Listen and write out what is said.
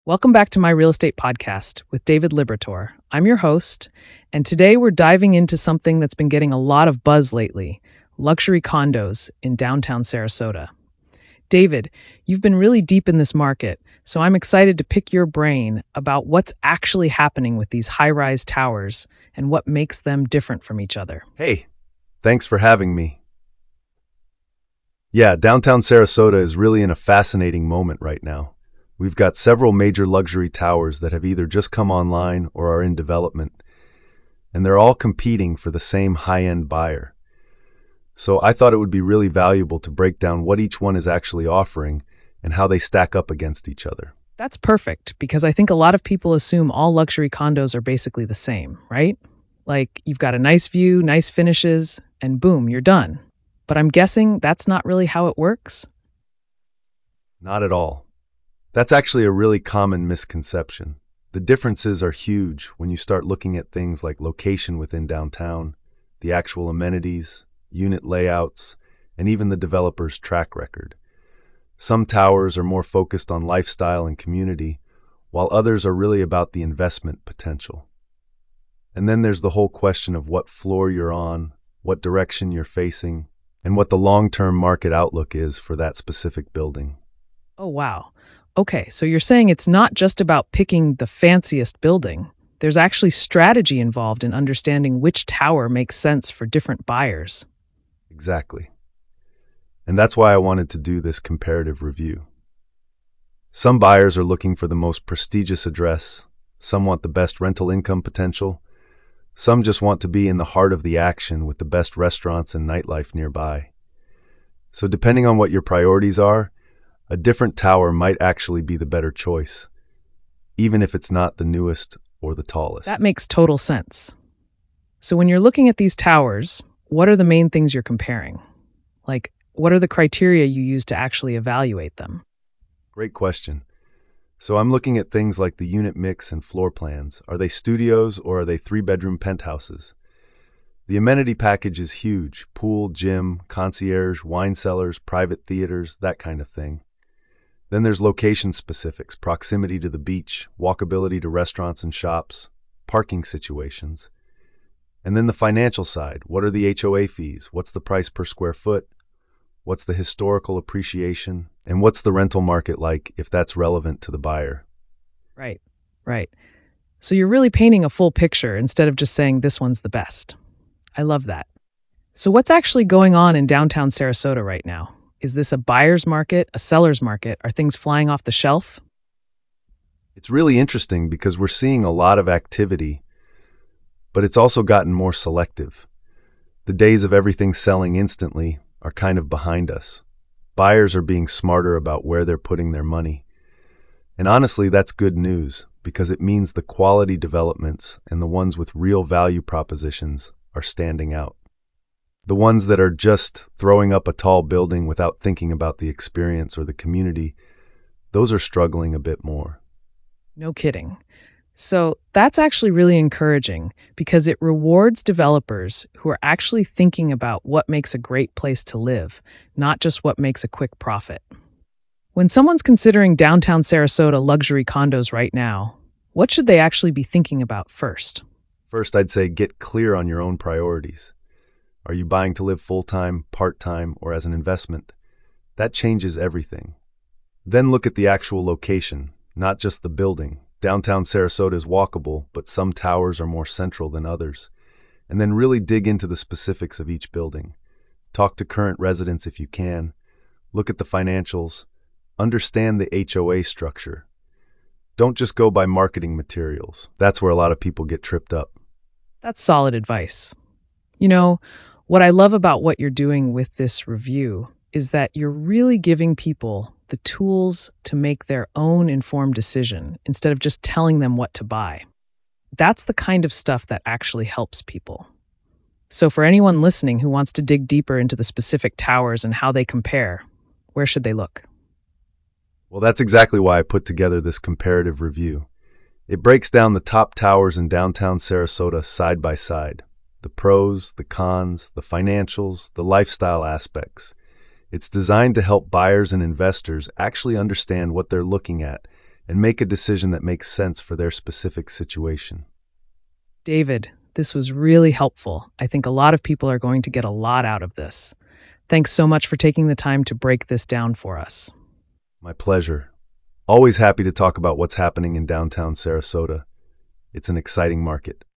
Welcome back to my real estate podcast with David Liberator. I'm your host, and today we're diving into something that's been getting a lot of buzz lately: luxury condos in downtown Sarasota. David, you've been really deep in this market, so I'm excited to pick your brain about what's actually happening with these high-rise towers and what makes them different from each other. Hey, thanks for having me. Yeah, downtown Sarasota is really in a fascinating moment right now. We've got several major luxury towers that have either just come online or are in development, and they're all competing for the same high-end buyer. So I thought it would be really valuable to break down what each one is actually offering and how they stack up against each other. That's perfect, because I think a lot of people assume all luxury condos are basically the same, right? Like, you've got a nice view, nice finishes, and boom, you're done. But I'm guessing that's not really how it works? Not at all. That's actually a really common misconception. The differences are huge when you start looking at things like location within downtown, the actual amenities, unit layouts, and even the developer's track record. Some towers are more focused on lifestyle and community, while others are really about the investment potential. And then there's the whole question of what floor you're on, what direction you're facing, and what the long-term market outlook is for that specific building. Oh, wow. Okay, so you're saying it's not just about picking the fanciest building. There's actually strategy involved in understanding which tower makes sense for different buyers. Exactly. And that's why I wanted to do this comparative review. Some buyers are looking for the most prestigious address, some want the best rental income potential, some just want to be in the heart of the action with the best restaurants and nightlife nearby. So depending on what your priorities are, a different tower might actually be the better choice, even if it's not the newest or the tallest. That makes total sense. So when you're looking at these towers, what are the main things you're comparing? Like, what are the criteria you use to actually evaluate them? Great question. So I'm looking at things like the unit mix and floor plans. Are they studios or are they three-bedroom penthouses? The amenity package is huge: pool, gym, concierge, wine cellars, private theaters, that kind of thing. Then there's location specifics: proximity to the beach, walkability to restaurants and shops, parking situations. And then the financial side: what are the HOA fees? What's the price per square foot? What's the historical appreciation? And what's the rental market like, if that's relevant to the buyer? Right, right. So you're really painting a full picture instead of just saying this one's the best. I love that. So what's actually going on in downtown Sarasota right now? Is this a buyer's market, a seller's market? Are things flying off the shelf? It's really interesting because we're seeing a lot of activity, but it's also gotten more selective. The days of everything selling instantly are kind of behind us. Buyers are being smarter about where they're putting their money. And honestly, that's good news, because it means the quality developments and the ones with real value propositions are standing out. The ones that are just throwing up a tall building without thinking about the experience or the community, those are struggling a bit more. No kidding. So that's actually really encouraging, because it rewards developers who are actually thinking about what makes a great place to live, not just what makes a quick profit. When someone's considering downtown Sarasota luxury condos right now, what should they actually be thinking about first? First, I'd say get clear on your own priorities. Are you buying to live full-time, part-time, or as an investment? That changes everything. Then look at the actual location, not just the building. Downtown Sarasota is walkable, but some towers are more central than others. And then really dig into the specifics of each building. Talk to current residents if you can. Look at the financials. Understand the HOA structure. Don't just go by marketing materials. That's where a lot of people get tripped up. That's solid advice. You know, what I love about what you're doing with this review is that you're really giving people the tools to make their own informed decision instead of just telling them what to buy. That's the kind of stuff that actually helps people. So for anyone listening who wants to dig deeper into the specific towers and how they compare, where should they look? Well, that's exactly why I put together this comparative review. It breaks down the top towers in downtown Sarasota side by side. The pros, the cons, the financials, the lifestyle aspects. It's designed to help buyers and investors actually understand what they're looking at and make a decision that makes sense for their specific situation. David, this was really helpful. I think a lot of people are going to get a lot out of this. Thanks so much for taking the time to break this down for us. My pleasure. Always happy to talk about what's happening in downtown Sarasota. It's an exciting market.